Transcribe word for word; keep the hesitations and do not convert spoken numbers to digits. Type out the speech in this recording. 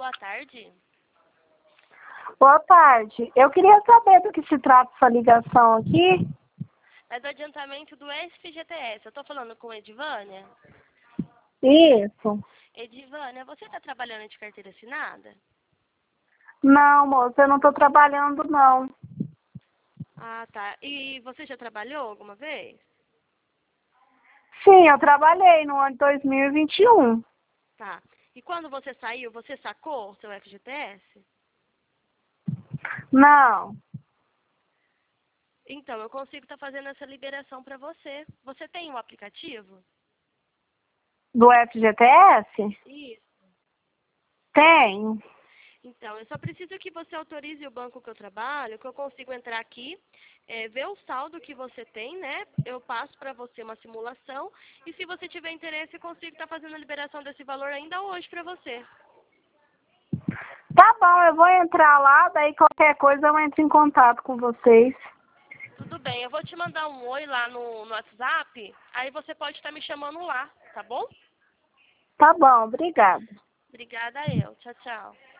boa tarde. Boa tarde. Eu queria saber do que se trata essa ligação aqui. É do adiantamento do F G T S. Eu tô falando com Edivânia? Isso. Edivânia, você tá trabalhando de carteira assinada? Não, moça, eu não estou trabalhando, não. Ah, tá. E você já trabalhou alguma vez? Sim, eu trabalhei no ano de dois mil e vinte e um. Tá. E quando você saiu, você sacou o seu F G T S? Não. Então, eu consigo estar fazendo essa liberação para você. Você tem um aplicativo? Do F G T S? Isso. Tenho. Então, eu só preciso que você autorize o banco que eu trabalho, que eu consigo entrar aqui, é, ver o saldo que você tem, né? Eu passo para você uma simulação e se você tiver interesse, eu consigo estar fazendo a liberação desse valor ainda hoje para você. Tá bom, eu vou entrar lá, daí qualquer coisa eu entro em contato com vocês. Tudo bem, eu vou te mandar um oi lá no, no WhatsApp, aí você pode estar me chamando lá, tá bom? Tá bom, obrigada. Obrigada eu. Tchau, tchau.